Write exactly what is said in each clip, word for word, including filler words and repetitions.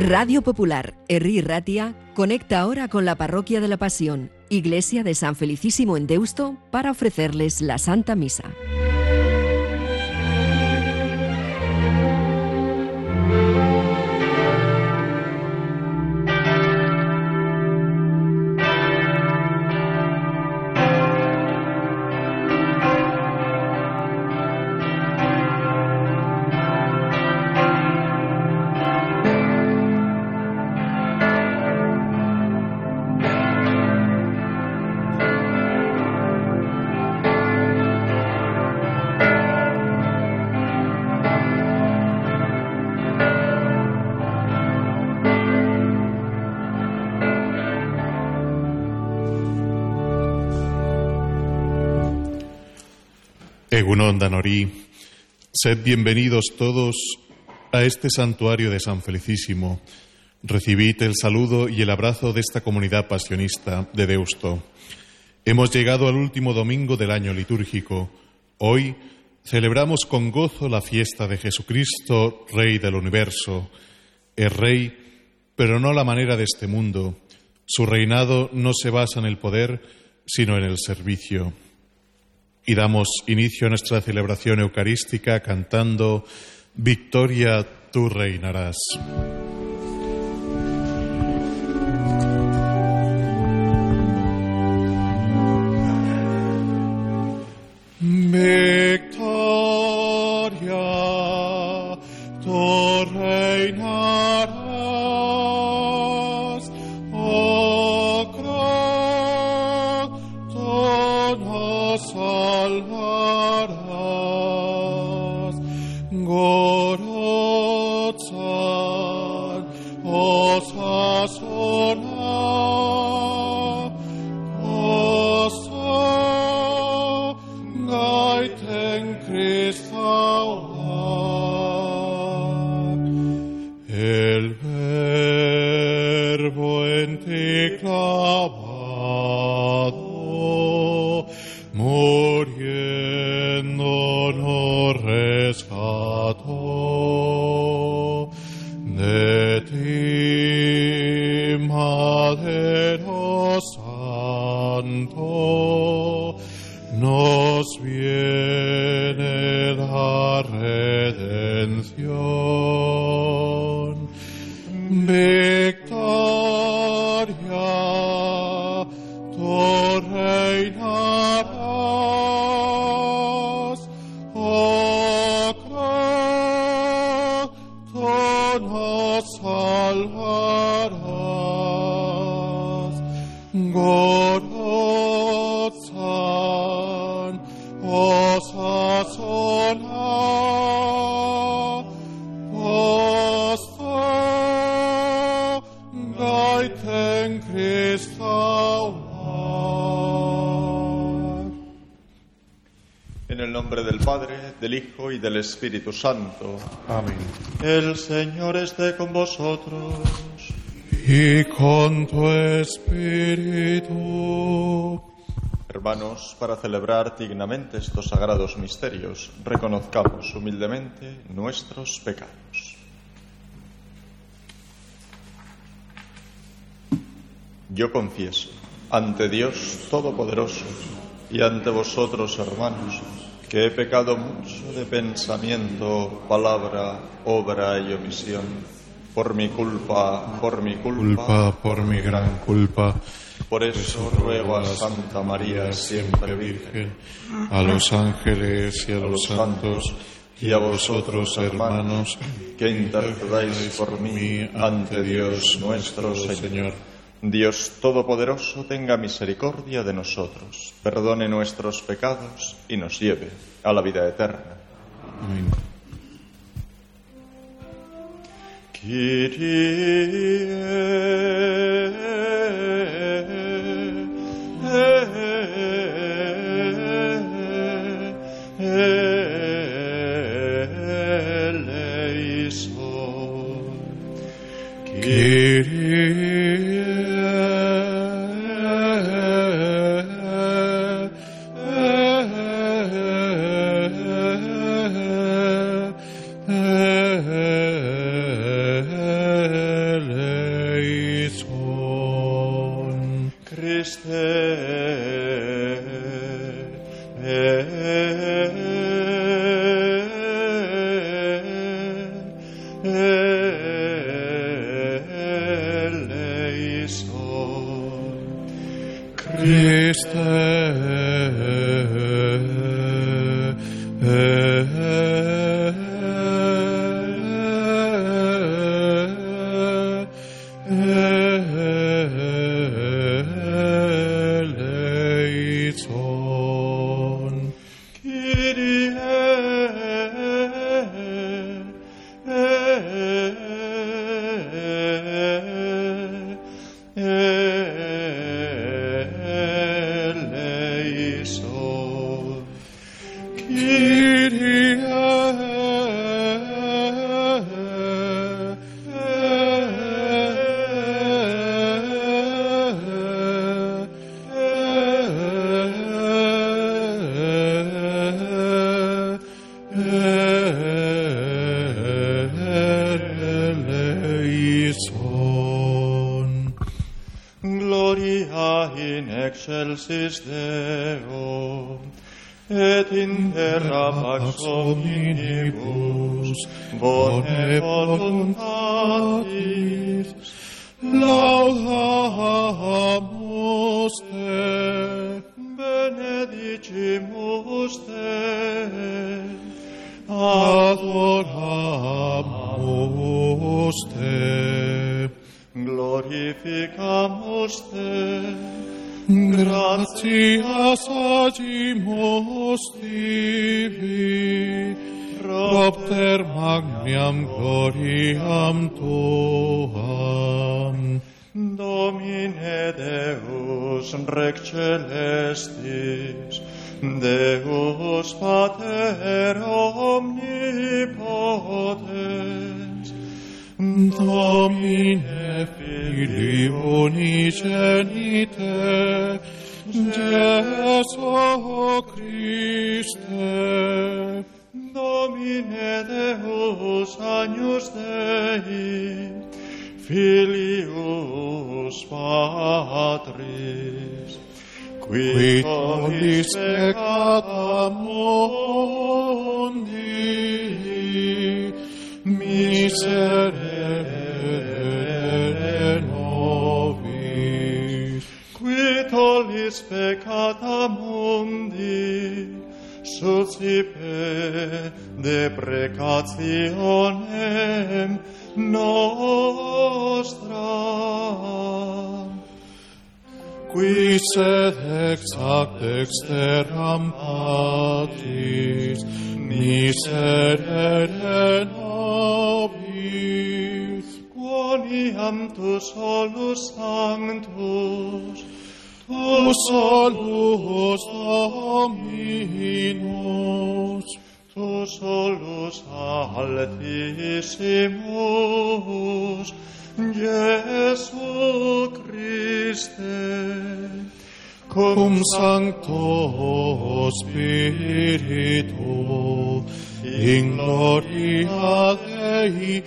Radio Popular, Herri Ratia, conecta ahora con la Parroquia de la Pasión, Iglesia de San Felicísimo en Deusto, para ofrecerles la Santa Misa. Egunon Danori, sed bienvenidos todos a este santuario de San Felicísimo. Recibid el saludo y el abrazo de esta comunidad pasionista de Deusto. Hemos llegado al último domingo del año litúrgico. Hoy celebramos con gozo la fiesta de Jesucristo, Rey del universo. Es Rey, pero no a la manera de este mundo. Su reinado no se basa en el poder, sino en el servicio. Y damos inicio a nuestra celebración eucarística cantando Victoria, tú reinarás. Victoria, tú reinarás. Salvarás, Gorotzan, Osasona, Osa, Gaiten Christauak, el verbo en ti clavado, muriendo nos rescató. De ti, Madero Santo, nos viene la redención. Victoria, tú reinarás. Salvarás, Gorotzan, Osasona, Osta, Gaiten Christauak. En el nombre del Padre, del Hijo y del Espíritu Santo. Amén. El Señor esté con vosotros. Y con tu espíritu. Hermanos, para celebrar dignamente estos sagrados misterios, reconozcamos humildemente nuestros pecados. Yo confieso ante Dios Todopoderoso y ante vosotros, hermanos, que he pecado mucho de pensamiento, palabra, obra y omisión, por mi culpa, por mi culpa, culpa por mi gran culpa. Por eso ruego a Santa María, siempre Virgen, a los ángeles y a los santos, y a vosotros, hermanos, que intercedáis por mí ante Dios nuestro Señor. Dios Todopoderoso tenga misericordia de nosotros, perdone nuestros pecados y nos lleve a la vida eterna. Amén. excelsis Deo, et in terra pax omnibus bone voluntatis laudamus te, benedicimus te, adoramus te, glorificamus te, gratias agimus tibi, propter magnam gloriam tuam. Domine Deus Rex celestis, Deus Pater omnipotens, Domine Filii unigenite, Jesu Christe, Domine Deus agnus Dei, Filius Patris, qui tollis peccata mundi, miserere nobis. Qui tollis peccata mundi, suscipe deprecationem nostra. Qui sed ex ac exteram patris, miserere nobis. Quoniam tu solus sanctus, tu solus Dominus, tu solus altissimus, Jesu Christe, cum Sancto Spiritu, in gloria Dei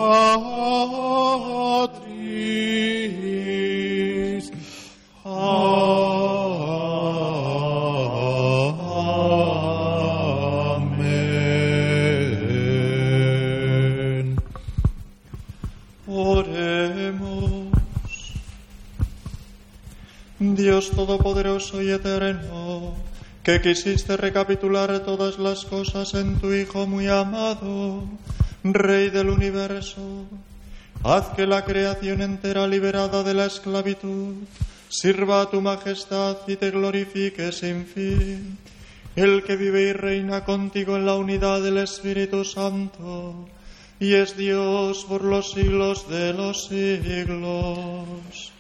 Patris. Amen. Oremos. Dios Todopoderoso y Eterno, que quisiste recapitular todas las cosas en tu Hijo muy amado, Rey del universo, haz que la creación entera liberada de la esclavitud sirva a tu majestad y te glorifique sin fin, el que vive y reina contigo en la unidad del Espíritu Santo, y es Dios por los siglos de los siglos.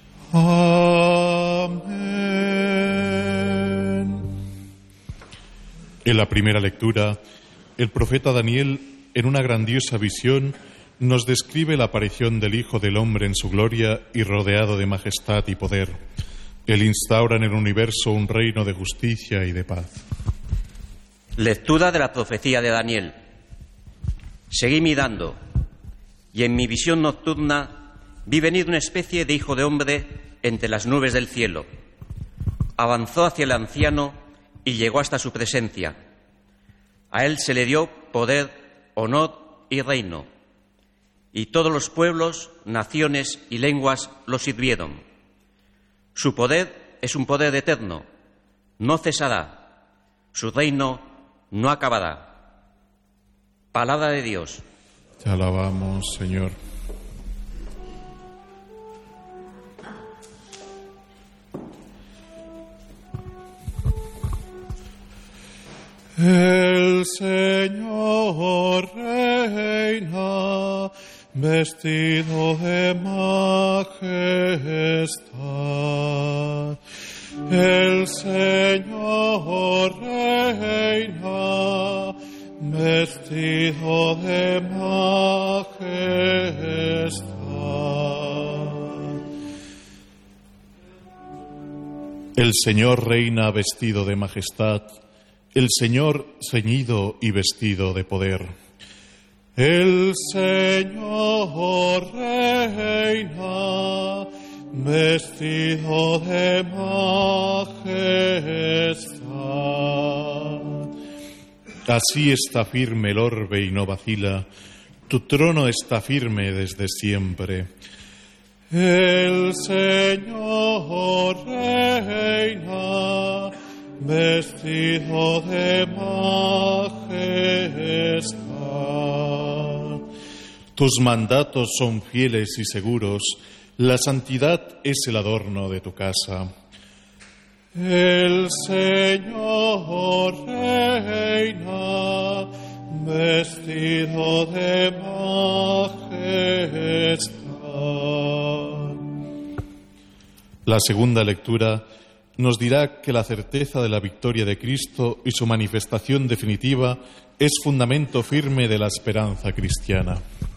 Amén. En la primera lectura, el profeta Daniel, en una grandiosa visión, nos describe la aparición del Hijo del Hombre en su gloria y rodeado de majestad y poder. Él instaura en el universo un reino de justicia y de paz. Lectura de la profecía de Daniel. Seguí mirando, y en mi visión nocturna vi venir una especie de hijo de hombre entre las nubes del cielo. avanzó hacia el anciano y llegó hasta su presencia. A él se le dio poder, honor y reino, y todos los pueblos, naciones y lenguas lo sirvieron. Su poder es un poder eterno, no cesará, su reino no acabará. Palabra de Dios. Te alabamos, Señor. El Señor reina, vestido de majestad. El Señor reina, vestido de majestad. El Señor reina vestido de majestad. El Señor ceñido y vestido de poder. El Señor reina, vestido de majestad. Así está firme el orbe y no vacila, tu trono está firme desde siempre. El Señor reina, vestido de majestad. Tus mandatos son fieles y seguros, la santidad es el adorno de tu casa. El Señor reina, vestido de majestad. La segunda lectura nos dirá que la certeza de la victoria de Cristo y su manifestación definitiva es fundamento firme de la esperanza cristiana.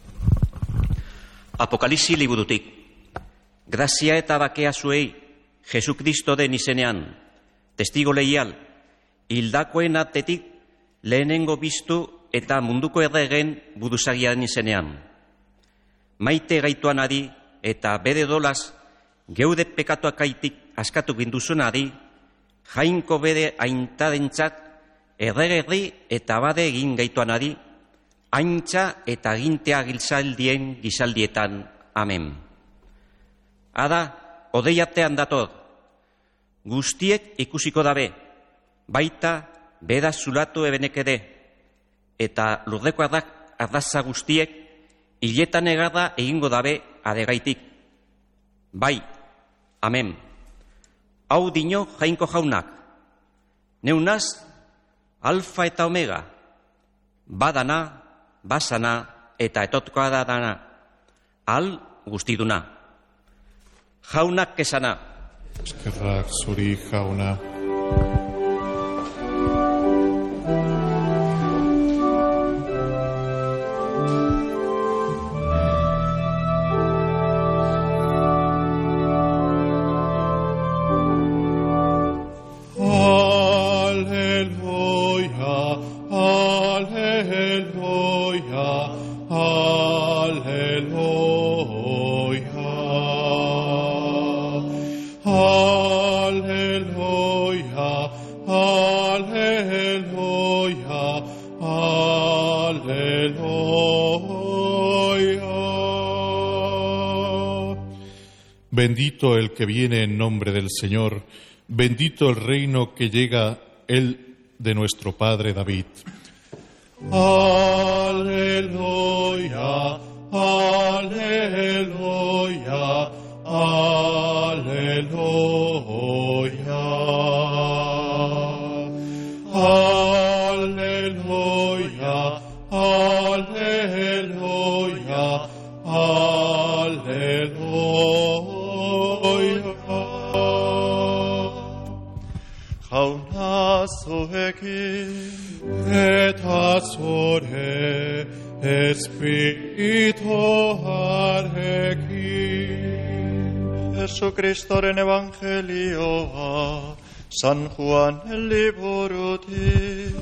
Apokalipsi liburutik. Grazia eta bakea zuei, Jesukristo den izenean, testigo leial, hildakoen attetik lehenengo biztu eta munduko erregen buruzagiaren izenean. Maite gaituanari eta bere dolaz geude pekatuakaitik askatu ginduzunari, jainko bere aintarentzat erregerri eta bade egin gaituanari, aintza eta gintea giltzaldien gizaldietan. Amen. Ada, odei artean dator, guztiek ikusiko dabe, baita beda zulatu ebenek ere, eta lurdeko ardaza guztiek hiletan egarra egingo dabe adegaitik. Bai, amen. Hau dino jainko jaunak, neunaz, alfa eta omega, badana, basana eta etotkoa da dana, al guztiduna. Jaunak kesana. Eskerrak zuri jauna. Bendito el que viene en nombre del Señor, bendito el reino que llega el de nuestro Padre David. Aleluya, aleluya, aleluya. Aleluya, aleluya, aleluya. Jauna zuekin eta zure espirituarekin. Jesucristoren evangelioa, San Juan el liburutik.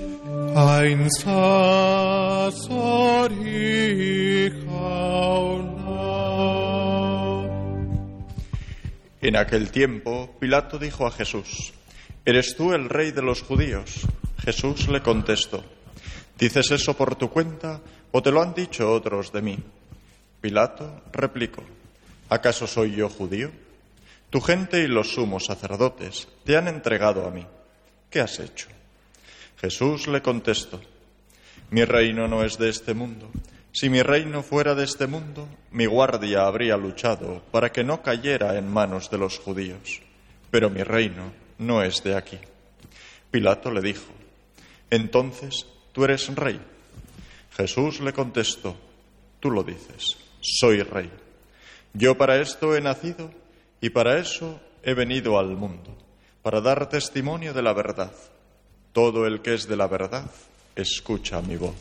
Aintza zori jauna. En aquel tiempo, Pilato dijo a Jesús: ¿Eres tú el rey de los judíos? Jesús le contestó: ¿dices eso por tu cuenta o te lo han dicho otros de mí? Pilato replicó: ¿acaso soy yo judío? Tu gente y los sumos sacerdotes te han entregado a mí. ¿Qué has hecho? Jesús le contestó: mi reino no es de este mundo. Si mi reino fuera de este mundo, mi guardia habría luchado para que no cayera en manos de los judíos. Pero mi reino no es de aquí. Pilato le dijo: entonces, ¿tú eres rey? Jesús le contestó: tú lo dices, soy rey. Yo para esto he nacido y para eso he venido al mundo, para dar testimonio de la verdad. Todo el que es de la verdad, escucha mi voz.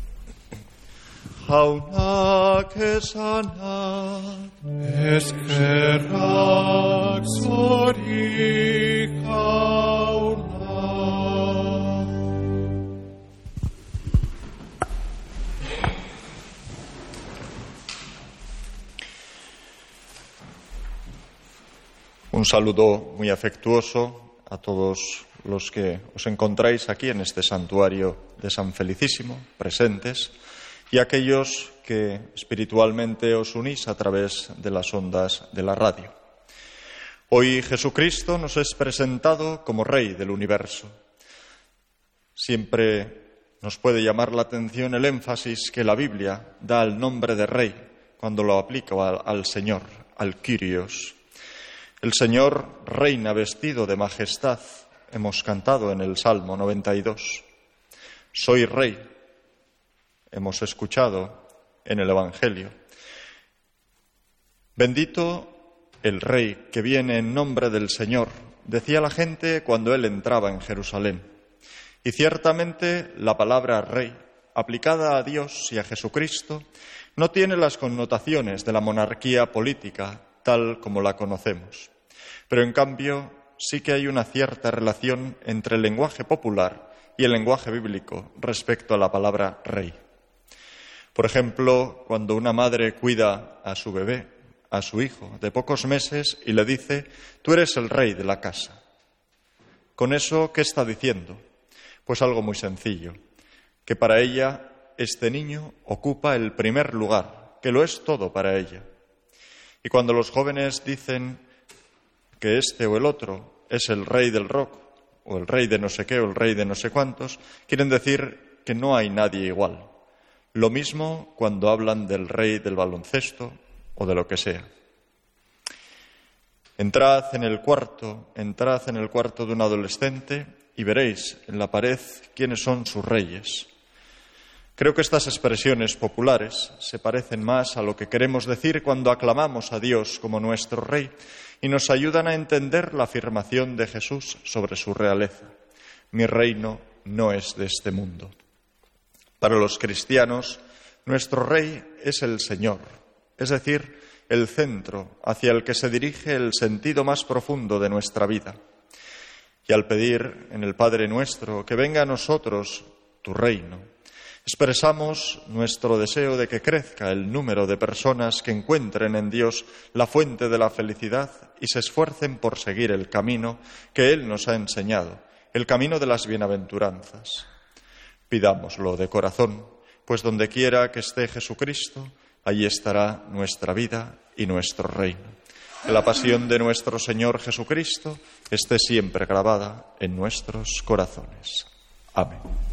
Jaunak esanak, eskerrak zori jaunak. Un saludo muy afectuoso a todos los que os encontráis aquí en este santuario de San Felicísimo, presentes, y aquellos que espiritualmente os unís a través de las ondas de la radio. Hoy Jesucristo nos es presentado como Rey del universo. Siempre nos puede llamar la atención el énfasis que la Biblia da al nombre de Rey cuando lo aplica al, al Señor, al Kyrios. El Señor reina vestido de majestad. Hemos cantado en el Salmo noventa y dos. Soy Rey. Hemos escuchado en el Evangelio. Bendito el Rey que viene en nombre del Señor, decía la gente cuando Él entraba en Jerusalén. Y ciertamente la palabra Rey, aplicada a Dios y a Jesucristo, no tiene las connotaciones de la monarquía política tal como la conocemos. Pero en cambio sí que hay una cierta relación entre el lenguaje popular y el lenguaje bíblico respecto a la palabra rey. Por ejemplo, cuando una madre cuida a su bebé, a su hijo de pocos meses, y le dice: tú eres el rey de la casa. ¿Con eso qué está diciendo? Pues algo muy sencillo, que para ella este niño ocupa el primer lugar, que lo es todo para ella. Y cuando los jóvenes dicen que este o el otro es el rey del rock, o el rey de no sé qué, o el rey de no sé cuántos, quieren decir que no hay nadie igual. Lo mismo cuando hablan del rey del baloncesto o de lo que sea. Entrad en el cuarto, entrad en el cuarto de un adolescente y veréis en la pared quiénes son sus reyes. Creo que estas expresiones populares se parecen más a lo que queremos decir cuando aclamamos a Dios como nuestro Rey y nos ayudan a entender la afirmación de Jesús sobre su realeza. Mi reino no es de este mundo. Para los cristianos, nuestro Rey es el Señor, es decir, el centro hacia el que se dirige el sentido más profundo de nuestra vida. Y al pedir en el Padre Nuestro que venga a nosotros tu reino, expresamos nuestro deseo de que crezca el número de personas que encuentren en Dios la fuente de la felicidad y se esfuercen por seguir el camino que Él nos ha enseñado, el camino de las bienaventuranzas. Pidámoslo de corazón, pues donde quiera que esté Jesucristo, allí estará nuestra vida y nuestro reino. Que la pasión de nuestro Señor Jesucristo esté siempre grabada en nuestros corazones. Amén.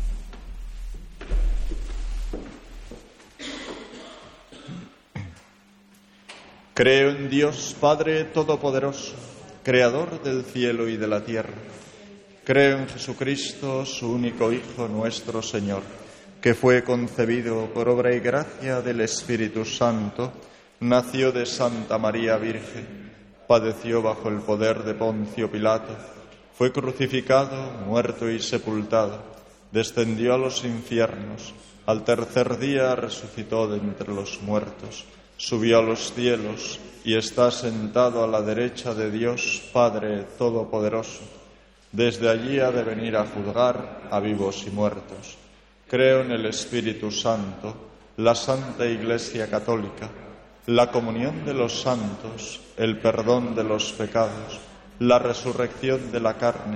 Creo en Dios Padre Todopoderoso, Creador del cielo y de la tierra. Creo en Jesucristo, su único Hijo, nuestro Señor, que fue concebido por obra y gracia del Espíritu Santo, nació de Santa María Virgen, padeció bajo el poder de Poncio Pilato, fue crucificado, muerto y sepultado, descendió a los infiernos, al tercer día resucitó de entre los muertos, subió a los cielos y está sentado a la derecha de Dios Padre Todopoderoso. Desde allí ha de venir a juzgar a vivos y muertos. Creo en el Espíritu Santo, la Santa Iglesia Católica, la comunión de los santos, el perdón de los pecados, la resurrección de la carne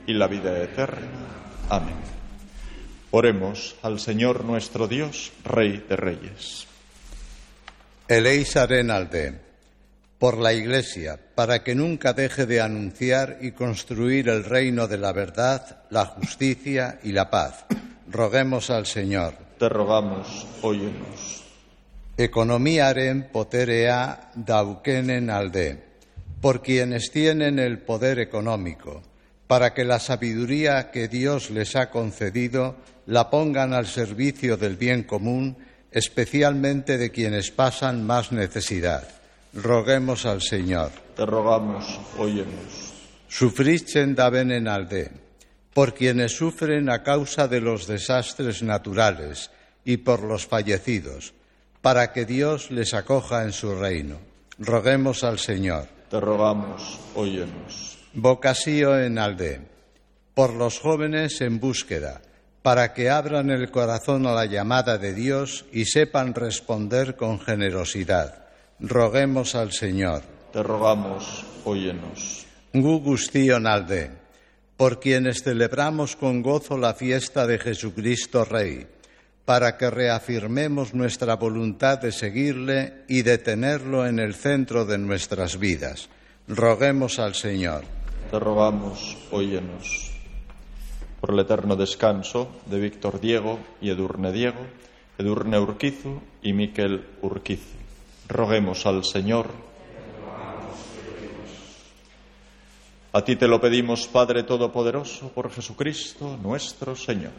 y la vida eterna. Amén. Oremos al Señor nuestro Dios, Rey de Reyes. Eleisaren alde, por la Iglesia, para que nunca deje de anunciar y construir el reino de la verdad, la justicia y la paz. Roguemos al Señor. Te rogamos, óyenos. Ekonomiaren poterea daukenen alde, por quienes tienen el poder económico, para que la sabiduría que Dios les ha concedido la pongan al servicio del bien común, especialmente de quienes pasan más necesidad. Roguemos al Señor. Te rogamos, óyenos. Sufritzen davenen alde, por quienes sufren a causa de los desastres naturales y por los fallecidos, para que Dios les acoja en su reino. Roguemos al Señor. Te rogamos, óyenos. Vocasio en alde, por los jóvenes en búsqueda, para que abran el corazón a la llamada de Dios y sepan responder con generosidad. Roguemos al Señor. Te rogamos, óyenos. Gugustion alde, por quienes celebramos con gozo la fiesta de Jesucristo Rey, para que reafirmemos nuestra voluntad de seguirle y de tenerlo en el centro de nuestras vidas. Roguemos al Señor. Te rogamos, óyenos. Por el eterno descanso de Víctor Diego y Edurne Diego, Edurne Urquizu y Miquel Urquizu. Roguemos al Señor. A ti te lo pedimos, Padre Todopoderoso, por Jesucristo nuestro Señor.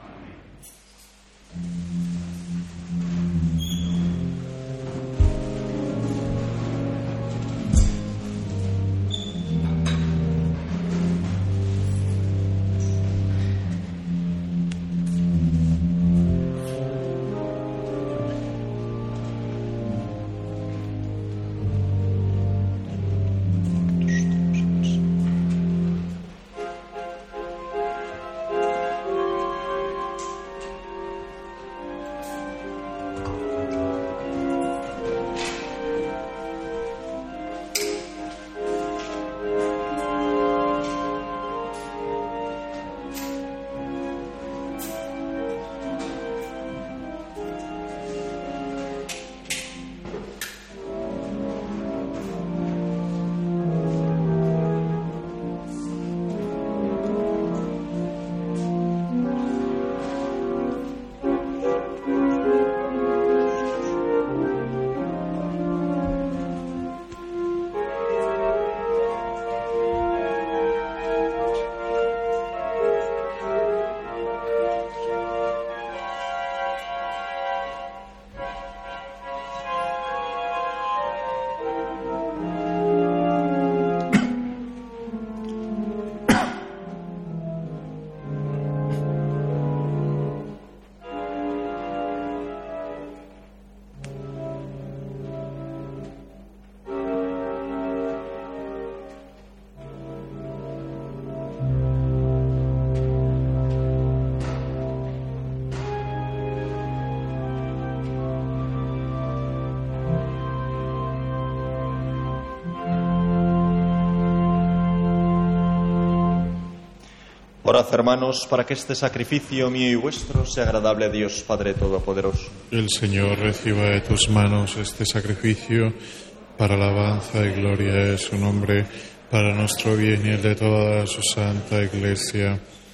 Orad, hermanos, para que este sacrificio mío y vuestro sea agradable a Dios Padre Todopoderoso. El Señor reciba de tus manos este sacrificio para alabanza y gloria de su nombre, para nuestro bien y el de toda su santa Iglesia.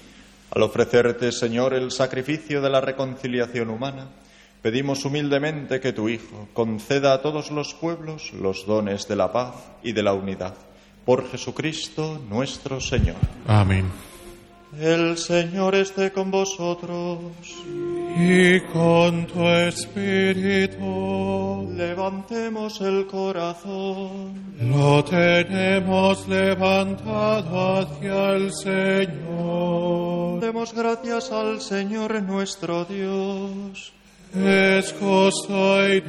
Al ofrecerte, Señor, el sacrificio de la reconciliación humana, pedimos humildemente que tu Hijo conceda a todos los pueblos los dones de la paz y de la unidad. Por Jesucristo nuestro Señor. Amén. El Señor esté con vosotros. Y con tu espíritu. Levantemos el corazón. Lo tenemos levantado hacia el Señor. Demos gracias al Señor nuestro Dios. Es justo y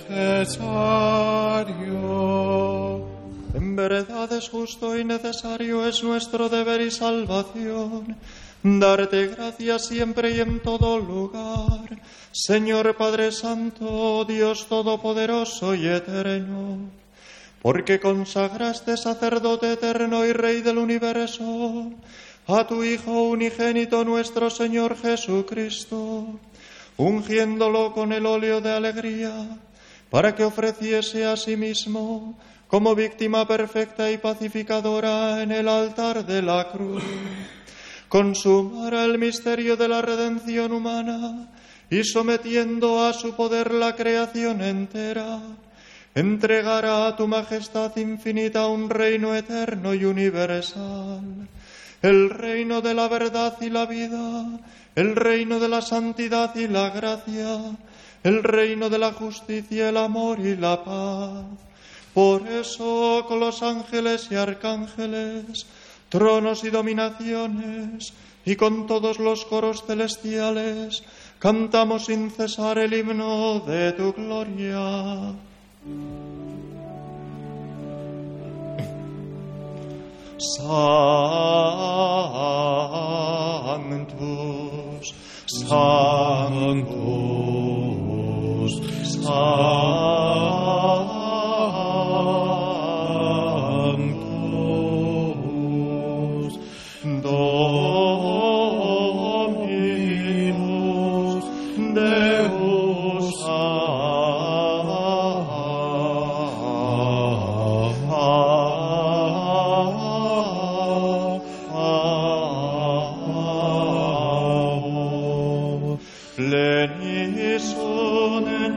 necesario. En verdad es justo y necesario, es nuestro deber y salvación, darte gracias siempre y en todo lugar, Señor Padre Santo, Dios Todopoderoso y Eterno, porque consagraste sacerdote eterno y Rey del universo a tu Hijo unigénito nuestro Señor Jesucristo, ungiéndolo con el óleo de alegría, para que ofreciese a sí mismo como víctima perfecta y pacificadora en el altar de la cruz, consumara el misterio de la redención humana y, sometiendo a su poder la creación entera, entregara a tu majestad infinita un reino eterno y universal, el reino de la verdad y la vida, el reino de la santidad y la gracia, el reino de la justicia, el amor y la paz. Por eso, con los ángeles y arcángeles, tronos y dominaciones, y con todos los coros celestiales, cantamos sin cesar el himno de tu gloria. Sanctus, Sanctus, Sanctus, Dominus Deus plenis sunt in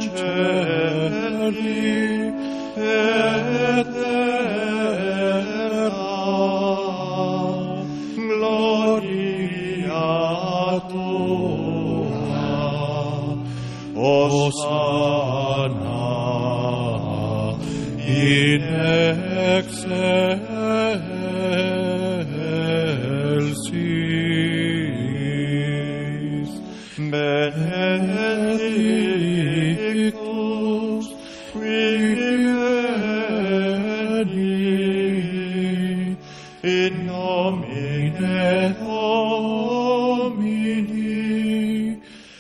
celi et terra, gloria tua, Hosanna in excelsis, benedictus qui veni, in nomine Domini,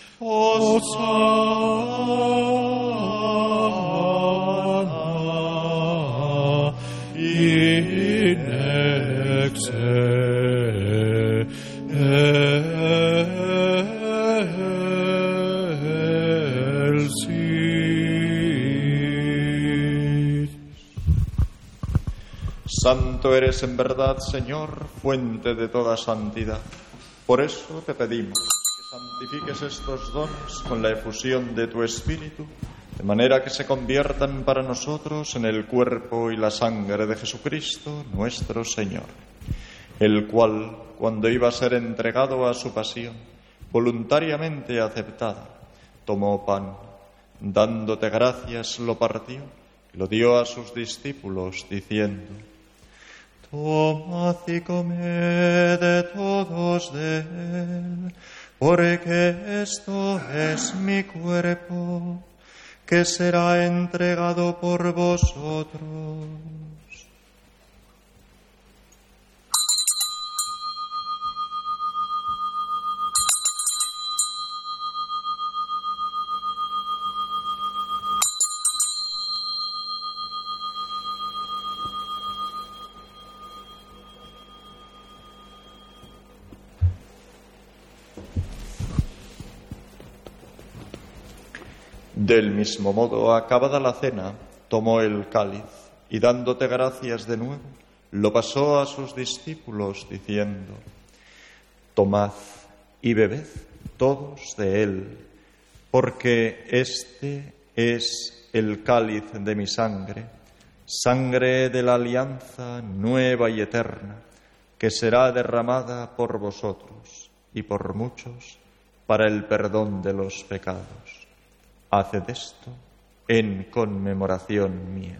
Hosanna in excelsis. Santo eres en verdad, Señor, fuente de toda santidad. Por eso te pedimos que santifiques estos dones con la efusión de tu Espíritu, de manera que se conviertan para nosotros en el cuerpo y la sangre de Jesucristo, nuestro Señor, el cual, cuando iba a ser entregado a su pasión, voluntariamente aceptada, tomó pan, dándote gracias, lo partió y lo dio a sus discípulos, diciendo: tomad y comed de todos de él, porque esto es mi cuerpo, que será entregado por vosotros. Del mismo modo, acabada la cena, tomó el cáliz y, dándote gracias de nuevo, lo pasó a sus discípulos, diciendo: tomad y bebed todos de él, porque este es el cáliz de mi sangre, sangre de la alianza nueva y eterna, que será derramada por vosotros y por muchos para el perdón de los pecados. Haced esto en conmemoración mía.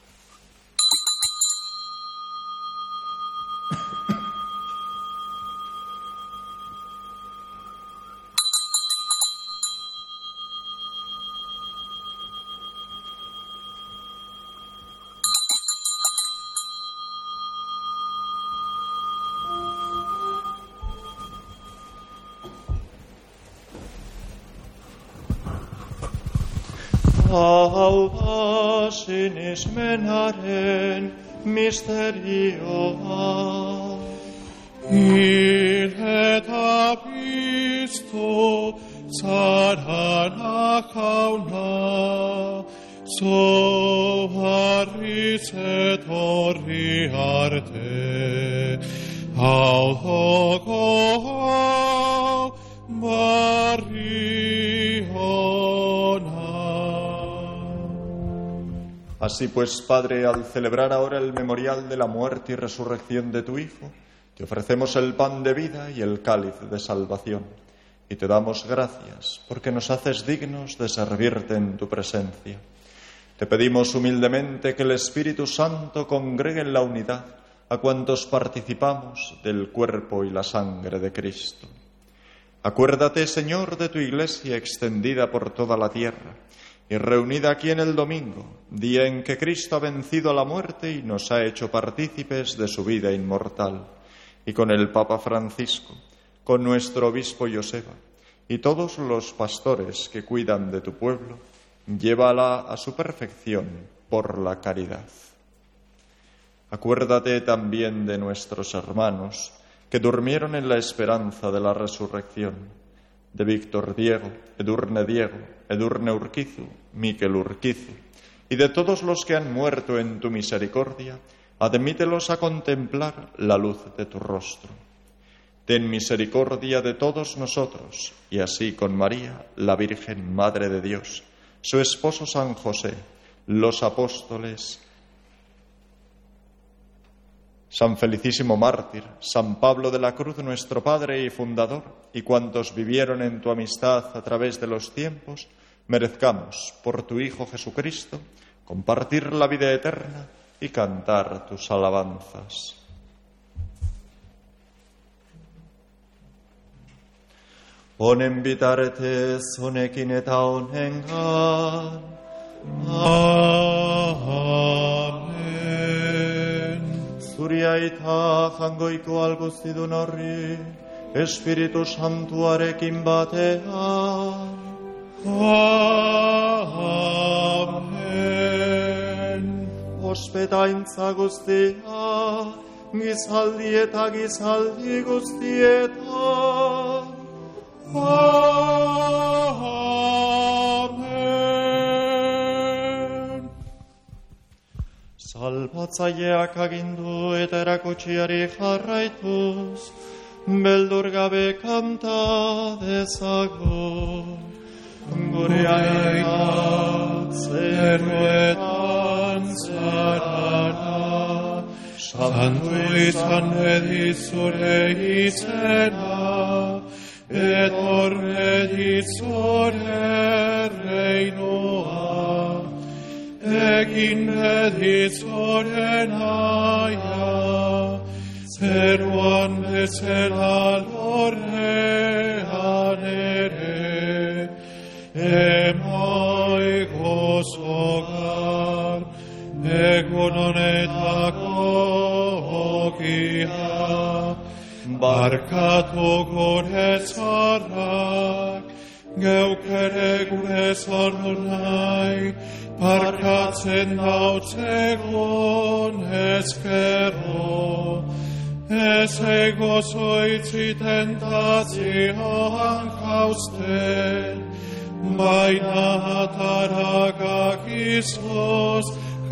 Alba sinis menaren mysterioa, Ileta pisto sarana kauna so harise torri arte au hoco mariona. Así pues, Padre, al celebrar ahora el memorial de la muerte y resurrección de tu Hijo, te ofrecemos el pan de vida y el cáliz de salvación, y te damos gracias porque nos haces dignos de servirte en tu presencia. Te pedimos humildemente que el Espíritu Santo congregue en la unidad a cuantos participamos del cuerpo y la sangre de Cristo. Acuérdate, Señor, de tu Iglesia extendida por toda la tierra y reunida aquí en el domingo, día en que Cristo ha vencido a la muerte y nos ha hecho partícipes de su vida inmortal. Y con el Papa Francisco, con nuestro obispo Joseba y todos los pastores que cuidan de tu pueblo, llévala a su perfección por la caridad. Acuérdate también de nuestros hermanos que durmieron en la esperanza de la resurrección, de Víctor Diego, Edurne Diego, Edurne Urquizu, Miquel Urquizu, y de todos los que han muerto en tu misericordia. Admítelos a contemplar la luz de tu rostro. Ten misericordia de todos nosotros, y así con María, la Virgen Madre de Dios, su esposo San José, los apóstoles, San Felicísimo Mártir, San Pablo de la Cruz, nuestro Padre y Fundador, y cuantos vivieron en tu amistad a través de los tiempos, merezcamos, por tu Hijo Jesucristo, compartir la vida eterna y cantar tus alabanzas. Honen bitartez honekin eta honengan. Amen. Zuri aita jangoiko alguzidun horri, Espiritu Santuarekin batean. Amen. Ospetaintza guztia, gizaldi eta gizaldi guztietan. Amen. Salbatzaileak agindu eta erakutsiari jarraituz, beldur gabe kanta dezagun. Gure aitak zeruetan zarana, santu izan bedi zure izena, etorre ditzore reinoa, egin beditzore naia, zeruan bezala lorrean ere, emai gozogar, egun honetako ogia, barkatu gure zarrak, geuk ere gure zardu nahi, barkatzen dautzegon ezkerro, ez egozoitzi tentazioan jausten, baina ataragak izoz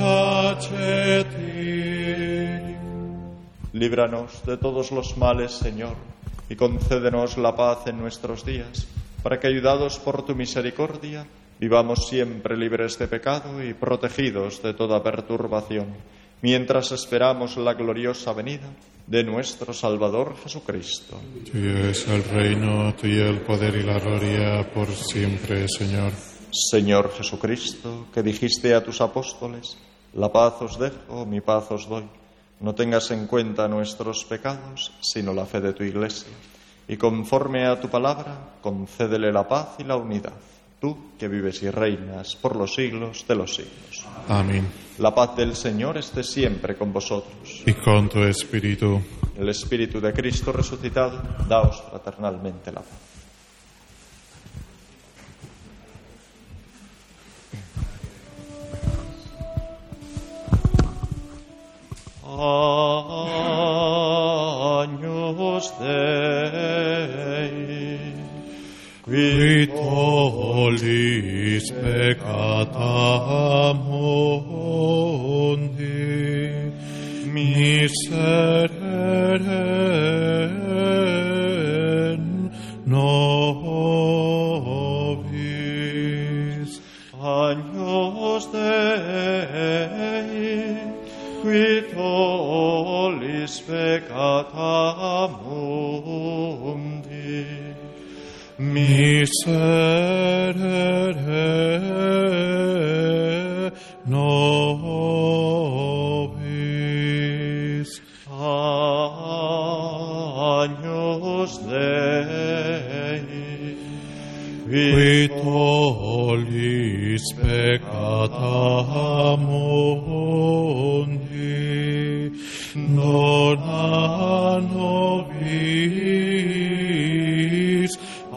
katxetik. Líbranos de todos los males, Señor, y concédenos la paz en nuestros días, para que, ayudados por tu misericordia, vivamos siempre libres de pecado y protegidos de toda perturbación, mientras esperamos la gloriosa venida de nuestro Salvador Jesucristo. Tuyo es el reino, tuyo el poder y la gloria por siempre, Señor. Señor Jesucristo, que dijiste a tus apóstoles, la paz os dejo, mi paz os doy. No tengas en cuenta nuestros pecados, sino la fe de tu Iglesia. Y conforme a tu palabra, concédele la paz y la unidad. Tú, que vives y reinas por los siglos de los siglos. Amén. La paz del Señor esté siempre con vosotros. Y con tu espíritu. El Espíritu de Cristo resucitado, daos fraternalmente la paz. Agnus Agnus Dei, qui tollis peccata mundi, miserere nobis. Agnus Dei, qui tollis peccata mundi, miserere nobis. Agnus Dei, qui tollis peccata mundi, dona nobis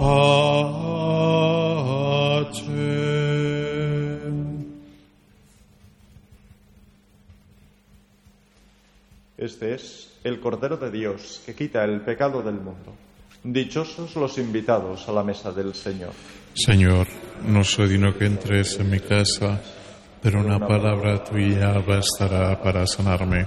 pacem. Este es el Cordero de Dios que quita el pecado del mundo. Dichosos los invitados a la mesa del Señor. Señor, no soy digno que entres en mi casa, pero una palabra tuya bastará para sanarme.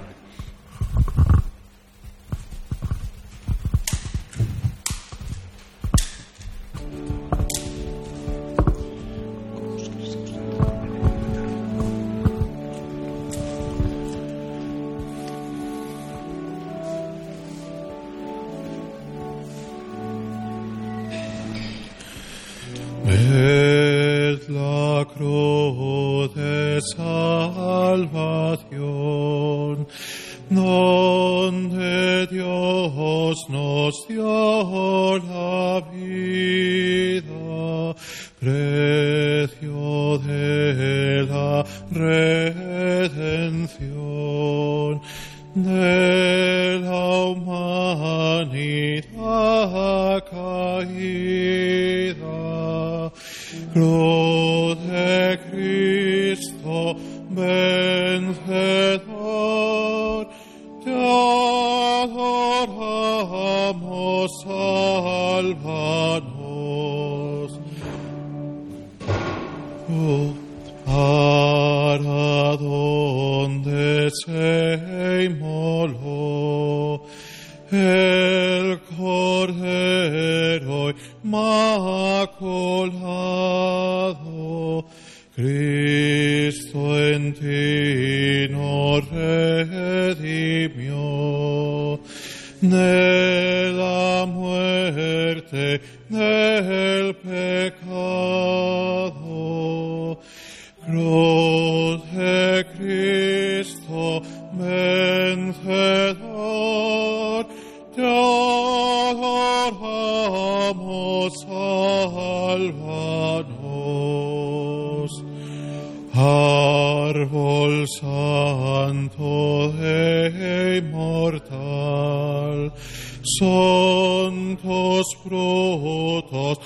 Ved la cruz de salvación, donde Dios nos dio la vida, precio de la redención de la humanidad caída. Cruz de Cristo vencedor, te adoramos, sálvanos. Oh, ¿para dónde se inmoló el Cordero inmaculado? Cristo en ti nos redimió de la muerte, del pecado. Cruz de Cristo vencedor, te adoramos, sálvanos. Árbol santo e inmortal, son tus frutos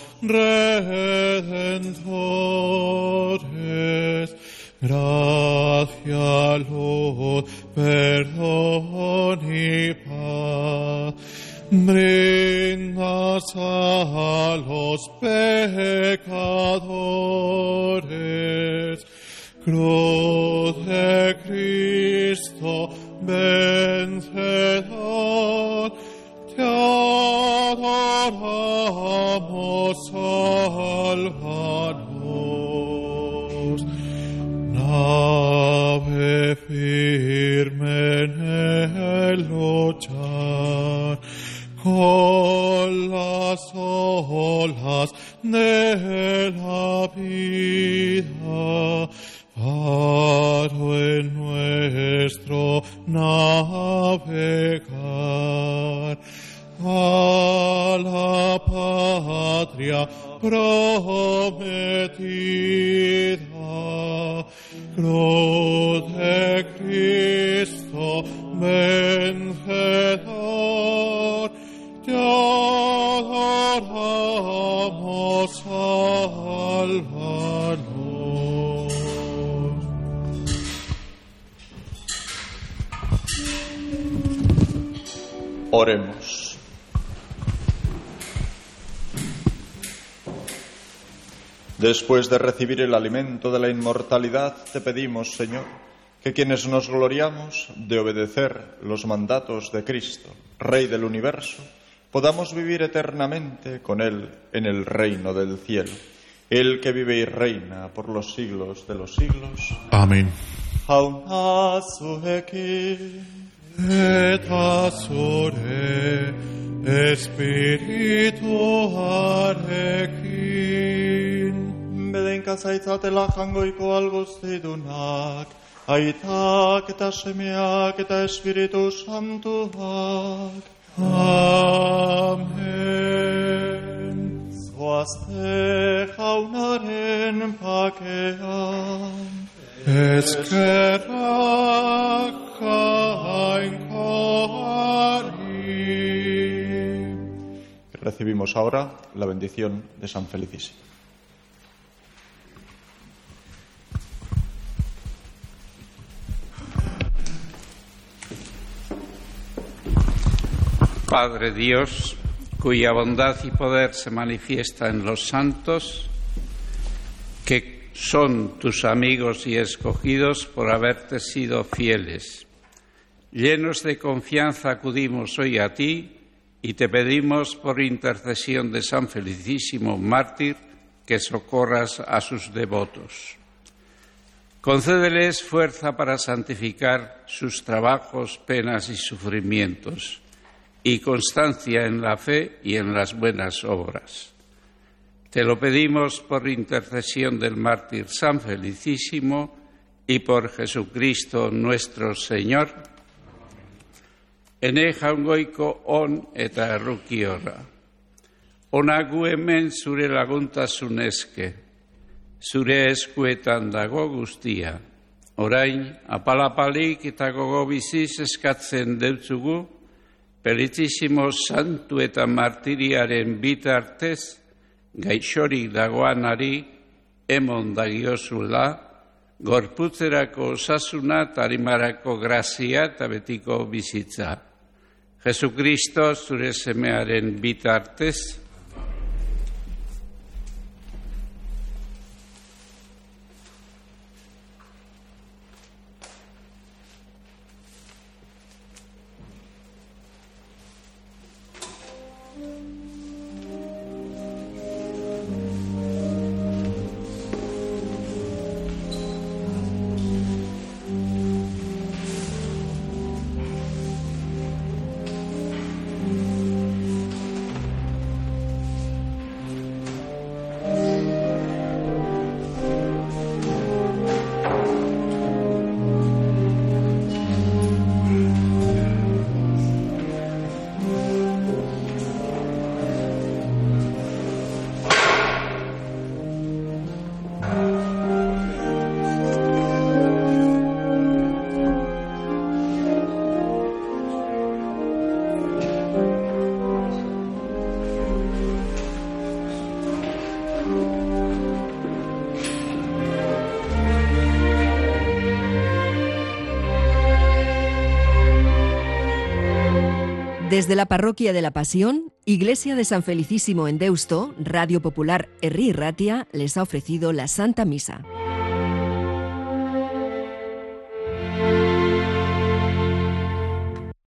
redentores. Gracia, luz, perdón y paz brindas a los pecadores. Cruz de Cristo vencedor, te adoramos, sálvanos. Nave firme en el luchar con las olas de la vida, faro en nuestro navegar a la patria prometida. Cruz de Cristo vencedor, te adoramos, sálvanos. Oremos. Después de recibir el alimento de la inmortalidad, te pedimos, Señor, que quienes nos gloriamos de obedecer los mandatos de Cristo, Rey del universo, podamos vivir eternamente con Él en el reino del cielo. Él que vive y reina por los siglos de los siglos. Amén. Et asore Espiritu arekin. Bedenka zaitzatela jangoiko algoztidunak, aitak eta semeak eta Espiritu Santuak. Amen. Zoazte jaunaren pakean. Eskerrak jainkoari. Recibimos ahora la bendición de San Felicísimo. Padre Dios, cuya bondad y poder se manifiesta en los santos, que son tus amigos y escogidos por haberte sido fieles. Llenos de confianza acudimos hoy a ti y te pedimos por intercesión de San Felicísimo mártir que socorras a sus devotos. Concédeles fuerza para santificar sus trabajos, penas y sufrimientos, y constancia en la fe y en las buenas obras. Te lo pedimos por intercesión del mártir San Felicísimo y por Jesucristo nuestro Señor. Ene jaungoiko on eta errukiora. Ona gu hemen zure laguntasun eske, zure eskuetan dago guztia. Orain, apalapalik eta gogo biziz eskatzen deutzugu, Felicísimo santu eta martiriaren bitartez, gaixorik dagoanari emon dagiozula, gorputzerako osasuna eta arimarako grazia eta betiko bizitza. Jesucristo zure semearen bitartez, Desde la Parroquia de la Pasión, Iglesia de San Felicísimo en Deusto, Radio Popular Herri Ratia les ha ofrecido la Santa Misa.